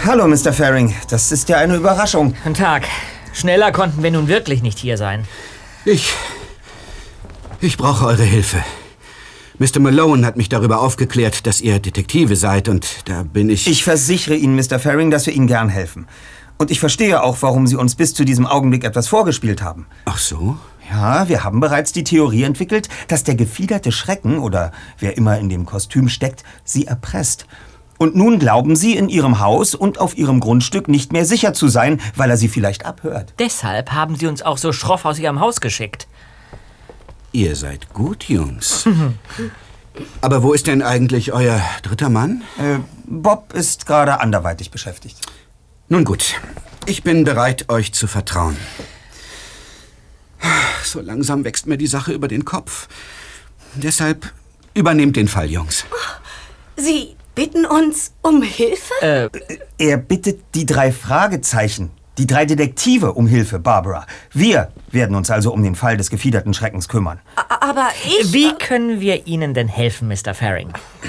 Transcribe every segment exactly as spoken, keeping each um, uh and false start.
Hallo, Mister Faring. Das ist ja eine Überraschung. Guten Tag. Schneller konnten wir nun wirklich nicht hier sein. Ich... Ich brauche eure Hilfe. Mister Malone hat mich darüber aufgeklärt, dass ihr Detektive seid und da bin ich... Ich versichere Ihnen, Mister Faring, dass wir Ihnen gern helfen. Und ich verstehe auch, warum Sie uns bis zu diesem Augenblick etwas vorgespielt haben. Ach so? Ja, wir haben bereits die Theorie entwickelt, dass der gefiederte Schrecken oder wer immer in dem Kostüm steckt, Sie erpresst. Und nun glauben Sie, in Ihrem Haus und auf Ihrem Grundstück nicht mehr sicher zu sein, weil er Sie vielleicht abhört. Deshalb haben Sie uns auch so schroff aus Ihrem Haus geschickt. Ihr seid gut, Jungs. Aber wo ist denn eigentlich euer dritter Mann? Äh, Bob ist gerade anderweitig beschäftigt. Nun gut, ich bin bereit, euch zu vertrauen. So langsam wächst mir die Sache über den Kopf. Deshalb übernehmt den Fall, Jungs. Sie bitten uns um Hilfe? Äh, Er bittet die drei Fragezeichen, die drei Detektive um Hilfe, Barbara. Wir werden uns also um den Fall des gefiederten Schreckens kümmern. Aber ich... Wie können wir Ihnen denn helfen, Mister Faring?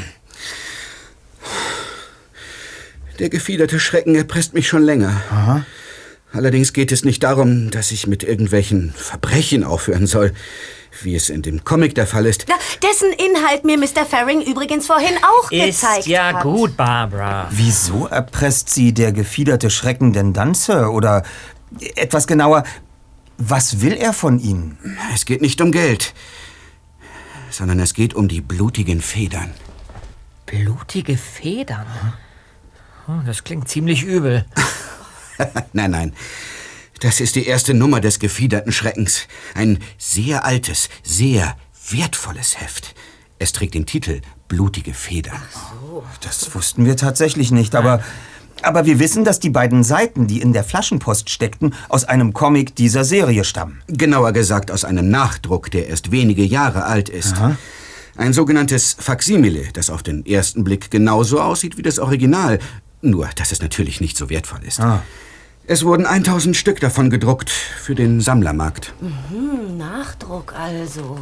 Der gefiederte Schrecken erpresst mich schon länger. Aha. Allerdings geht es nicht darum, dass ich mit irgendwelchen Verbrechen aufhören soll, wie es in dem Comic der Fall ist. Na, dessen Inhalt mir Mister Faring übrigens vorhin auch Ist gezeigt ja hat. gut, Barbara. Wieso erpresst Sie der gefiederte Schrecken denn dann, Sir? Oder etwas genauer, was will er von Ihnen? Es geht nicht um Geld, sondern es geht um die blutigen Federn. Blutige Federn? Oh, das klingt ziemlich übel. Nein, nein. Das ist die erste Nummer des gefiederten Schreckens. Ein sehr altes, sehr wertvolles Heft. Es trägt den Titel Blutige Federn. Das wussten wir tatsächlich nicht, aber, aber wir wissen, dass die beiden Seiten, die in der Flaschenpost steckten, aus einem Comic dieser Serie stammen. Genauer gesagt aus einem Nachdruck, der erst wenige Jahre alt ist. Aha. Ein sogenanntes Faksimile, das auf den ersten Blick genauso aussieht wie das Original, nur dass es natürlich nicht so wertvoll ist. Ah. Es wurden tausend Stück davon gedruckt für den Sammlermarkt. Mhm, Nachdruck also.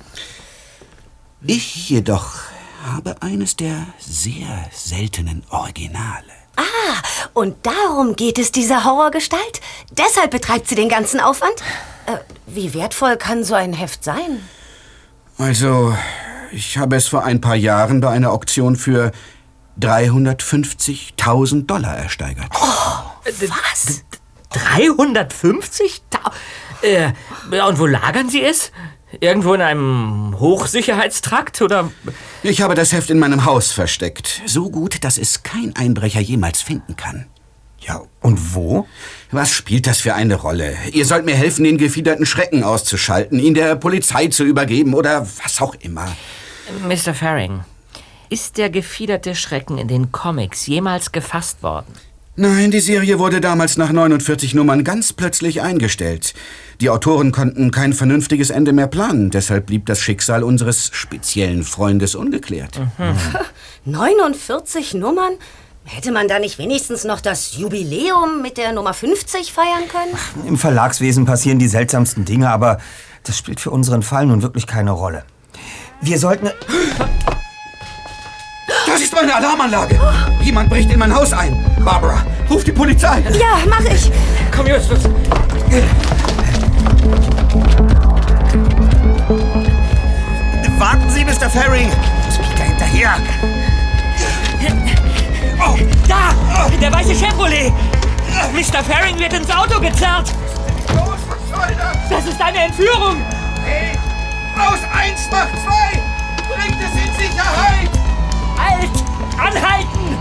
Ich jedoch habe eines der sehr seltenen Originale. Ah, und darum geht es dieser Horrorgestalt? Deshalb betreibt sie den ganzen Aufwand? Äh, wie wertvoll kann so ein Heft sein? Also, ich habe es vor ein paar Jahren bei einer Auktion für dreihundertfünfzigtausend Dollar ersteigert. Was? dreihundertfünfzig? Äh, und wo lagern Sie es? Irgendwo in einem Hochsicherheitstrakt, oder? Ich habe das Heft in meinem Haus versteckt. So gut, dass es kein Einbrecher jemals finden kann. Ja, und wo? Was spielt das für eine Rolle? Ihr sollt mir helfen, den gefiederten Schrecken auszuschalten, ihn der Polizei zu übergeben oder was auch immer. Mister Faring, ist der gefiederte Schrecken in den Comics jemals gefasst worden? Nein, die Serie wurde damals nach neunundvierzig Nummern ganz plötzlich eingestellt. Die Autoren konnten kein vernünftiges Ende mehr planen. Deshalb blieb das Schicksal unseres speziellen Freundes ungeklärt. Mhm. neunundvierzig Nummern? Hätte man da nicht wenigstens noch das Jubiläum mit der Nummer fünfzig feiern können? Im Verlagswesen passieren die seltsamsten Dinge, aber das spielt für unseren Fall nun wirklich keine Rolle. Wir sollten... Das ist meine Alarmanlage. Jemand bricht in mein Haus ein. Barbara, ruf die Polizei. Ja, mach ich. Komm, Justus. Warten Sie, Mister Faring! Speaker hinterher! Oh, da! Der weiße Chevrolet! Mister Faring wird ins Auto gezerrt! Los, was soll das? Das ist eine Entführung! Hey, aus eins macht zwei! Bringt es in Sicherheit! Halt! Anhalten!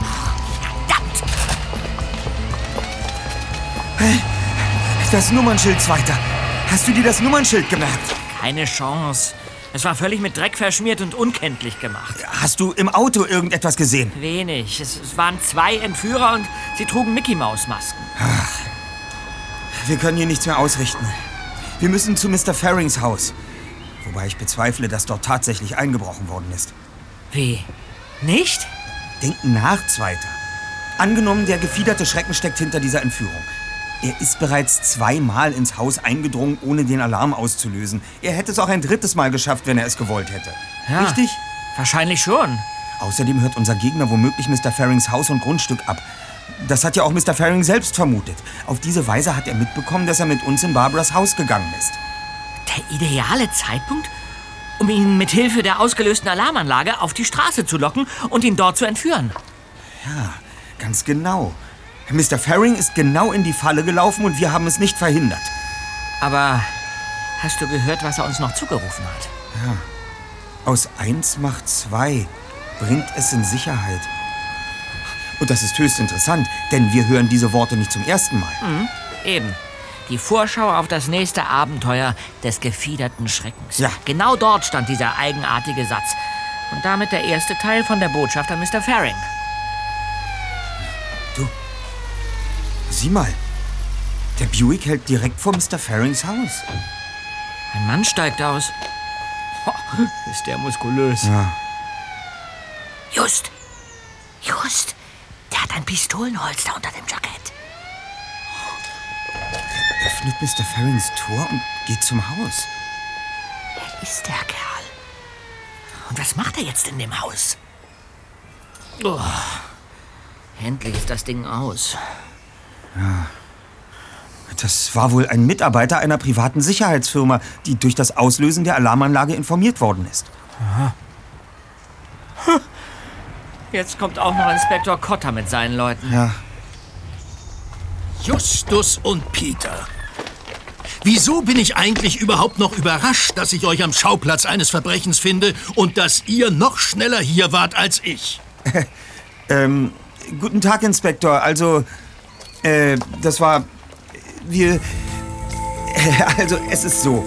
Das Nummernschild, Zweiter. Hast du dir das Nummernschild gemerkt? Keine Chance. Es war völlig mit Dreck verschmiert und unkenntlich gemacht. Hast du im Auto irgendetwas gesehen? Wenig. Es, es waren zwei Entführer und sie trugen Mickey-Maus-Masken. Wir können hier nichts mehr ausrichten. Wir müssen zu Mister Farings Haus. Wobei ich bezweifle, dass dort tatsächlich eingebrochen worden ist. Wie? Nicht? Denk nach, Zweiter. Angenommen, der gefiederte Schrecken steckt hinter dieser Entführung. Er ist bereits zweimal ins Haus eingedrungen, ohne den Alarm auszulösen. Er hätte es auch ein drittes Mal geschafft, wenn er es gewollt hätte. Ja, Richtig? Wahrscheinlich schon. Außerdem hört unser Gegner womöglich Mister Farings Haus und Grundstück ab. Das hat ja auch Mister Faring selbst vermutet. Auf diese Weise hat er mitbekommen, dass er mit uns in Barbaras Haus gegangen ist. Der ideale Zeitpunkt, um ihn mit Hilfe der ausgelösten Alarmanlage auf die Straße zu locken und ihn dort zu entführen. Ja, ganz genau. Mister Faring ist genau in die Falle gelaufen und wir haben es nicht verhindert. Aber hast du gehört, was er uns noch zugerufen hat? Ja. Aus eins macht zwei, bringt es in Sicherheit. Und das ist höchst interessant, denn wir hören diese Worte nicht zum ersten Mal. Mhm, eben. Die Vorschau auf das nächste Abenteuer des gefiederten Schreckens. Ja. Genau dort stand dieser eigenartige Satz. Und damit der erste Teil von der Botschaft an Mister Faring. Du, sieh mal. Der Buick hält direkt vor Mister Farings Haus. Ein Mann steigt aus. Oh, ist der muskulös. Ja. Just. Just. Der hat ein Pistolenholster unter dem Jackett. Er öffnet Mister Farings Tor und geht zum Haus. Wer ist der Kerl? Und was macht er jetzt in dem Haus? Oh. Endlich ist das Ding aus. Ja. Das war wohl ein Mitarbeiter einer privaten Sicherheitsfirma, die durch das Auslösen der Alarmanlage informiert worden ist. Aha. Jetzt kommt auch noch Inspektor Cotter mit seinen Leuten. Ja. Justus und Peter. Wieso bin ich eigentlich überhaupt noch überrascht, dass ich euch am Schauplatz eines Verbrechens finde und dass ihr noch schneller hier wart als ich? ähm, guten Tag, Inspektor. Also, äh, das war... Wir... Äh, also, es ist so...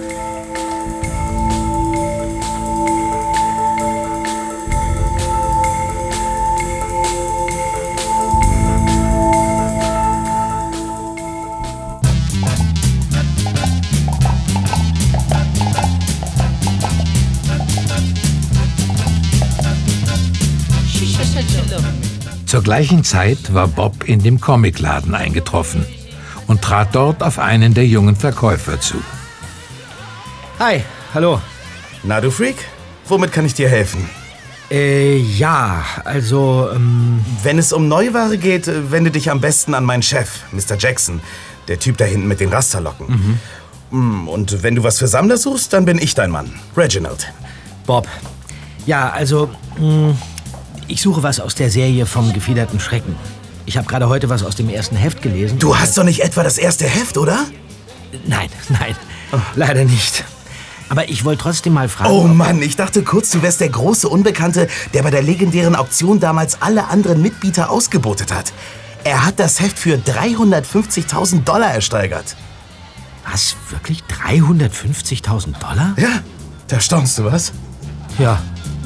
Zur gleichen Zeit war Bob in dem Comicladen eingetroffen und trat dort auf einen der jungen Verkäufer zu. Hi, hallo. Na, du Freak? Womit kann ich dir helfen? Äh, ja, also, ähm... Wenn es um Neuware geht, wende dich am besten an meinen Chef, Mister Jackson. Der Typ da hinten mit den Rasterlocken. Mhm. Und wenn du was für Sammler suchst, dann bin ich dein Mann, Reginald. Bob. Ja, also, mh, ich suche was aus der Serie vom gefiederten Schrecken. Ich habe gerade heute was aus dem ersten Heft gelesen. Du hast doch nicht etwa das erste Heft, oder? Nein, nein, oh. Leider nicht. Aber ich wollte trotzdem mal fragen... Oh Mann, ich dachte kurz, du wärst der große Unbekannte, der bei der legendären Auktion damals alle anderen Mitbieter ausgebotet hat. Er hat das Heft für dreihundertfünfzigtausend Dollar ersteigert. Was? Wirklich dreihundertfünfzigtausend Dollar? Ja, da staunst du, was? Ja.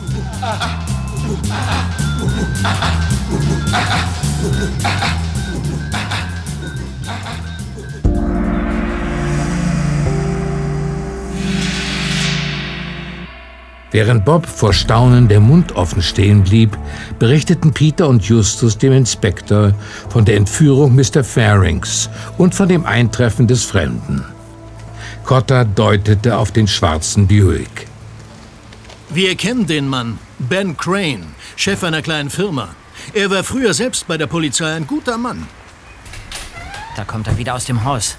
Während Bob vor Staunen der Mund offen stehen blieb, berichteten Peter und Justus dem Inspektor von der Entführung Mister Farings und von dem Eintreffen des Fremden. Cotter deutete auf den schwarzen Buick. Wir kennen den Mann, Ben Crane, Chef einer kleinen Firma. Er war früher selbst bei der Polizei ein guter Mann. Da kommt er wieder aus dem Haus.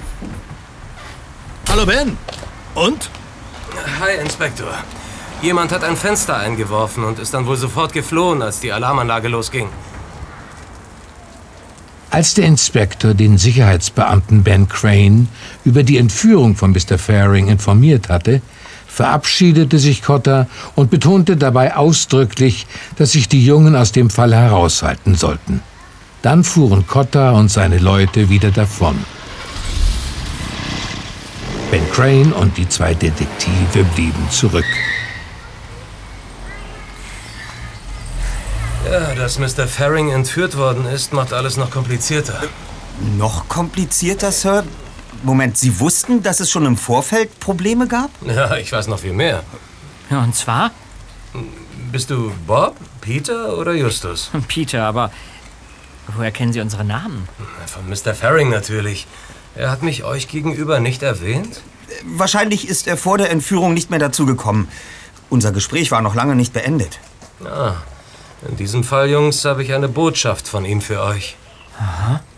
Hallo Ben. Und? Hi, Inspektor. Jemand hat ein Fenster eingeworfen und ist dann wohl sofort geflohen, als die Alarmanlage losging. Als der Inspektor den Sicherheitsbeamten Ben Crane über die Entführung von Mister Faring informiert hatte, verabschiedete sich Cotter und betonte dabei ausdrücklich, dass sich die Jungen aus dem Fall heraushalten sollten. Dann fuhren Cotter und seine Leute wieder davon. Ben Crane und die zwei Detektive blieben zurück. Ja, dass Mister Faring entführt worden ist, macht alles noch komplizierter. Noch komplizierter, Sir? Moment, Sie wussten, dass es schon im Vorfeld Probleme gab? Ja, ich weiß noch viel mehr. Ja, und zwar? Bist du Bob, Peter oder Justus? Peter, aber woher kennen Sie unsere Namen? Von Mister Faring natürlich. Er hat mich euch gegenüber nicht erwähnt? Wahrscheinlich ist er vor der Entführung nicht mehr dazu gekommen. Unser Gespräch war noch lange nicht beendet. Ah, in diesem Fall, Jungs, habe ich eine Botschaft von ihm für euch. Aha.